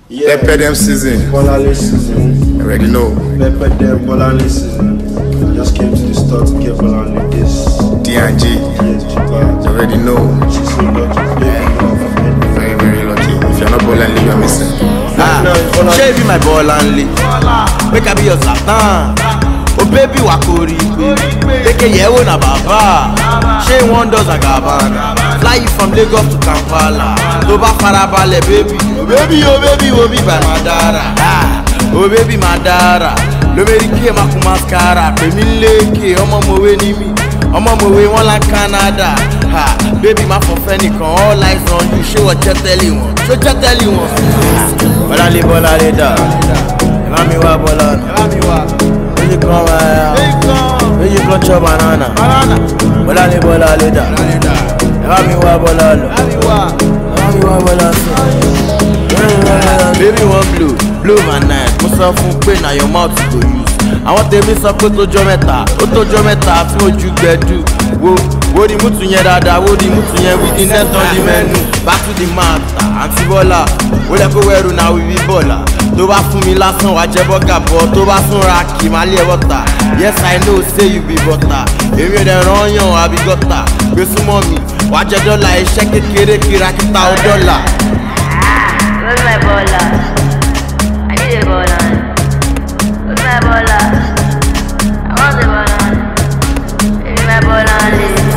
Yeah. Pepper them season. Bolale season. Already know. Pepper them Bolale season. Just came to the store to get Bolale this. D&G. You already know. She's so lucky. Very, very lucky. If you're not Bolale, you're missing. She be my Bolale. Make I be your Satan. Oh baby wakori. Take a year na baba. She wonders a gabana. Fly you from Lagos to Kampala. Toba farabale baby. Oh baby, oh baby, oh baby by Madara. Oh baby Madara. Le mérite ma mascara. Pemi leke, omo mowe ni mi. Omo mowe won la Canada. Ha, baby ma for fenikan. All eyes on you. She what you tell you one. So just tell you one. Bolale da. Mami wa bolana. Mami wa. When you come out, when you come chop banana. Bolale da. Mami wa bolalo. Mami wa bolalo. Baby one blow my night. Musa fun pe na your mouth to use. I want tell me sọ pé tó jọ mẹ́ta tí mo ju gbẹ̀du. Wo di mutu yẹn dáadáa, wo di mutu yẹn with the net on the menu. Back to the matter, Aunty Bola. Ó lẹ kó wẹ̀rù náà wí bí bọ́lá. Tó bá fún mi lásán wá jẹ́ bọ́gà bọ̀. Tó bá tún ra kì má lé wọ́tà. Yes I know say you be butter. Èmi ò dẹ̀ rán yàn àbí gọ́tà. Gbé súnmọ́ mi, wá jẹ́ dọ́là iṣẹ́ kékeré kìràkìtà ó dọ́là. Where's my baller? I need a baller. Where's my baller? I want a baller. Give me my baller.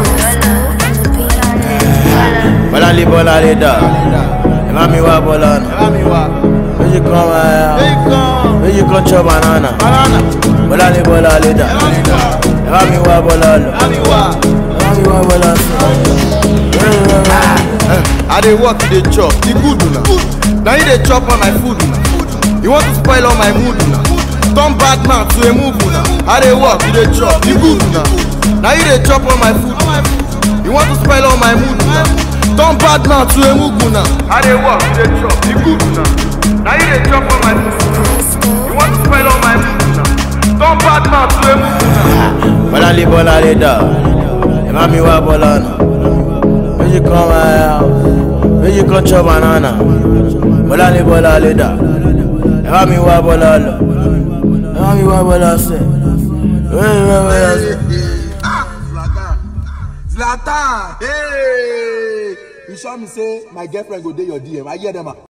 Bolale da. Mami wa bolana. When you come out, when you come chop banana. Bolale da. Mami wa bolalo. Mami wa bolalo. I dey work, dey chop, the good una. Now you dey chop on my food una. You want to spoil all my mood una. Turn bad man to a move una. I dey work, you dey chop, the good una. Now you dey chop on my food una. You want to spoil all my mood una. Turn bad man to a move una. I dey work, you dey chop, the good una. Now you dey chop on my food una. You want to spoil all my mood una. Turn bad man to a move una. Bolale da. Mami wa bolana. When you come out, when you come chop banana. Bolale da. Mami wa bolalo. Mami wa bolase. Zlatan! Hey! You show me say my girlfriend go dey your DM. I hear them.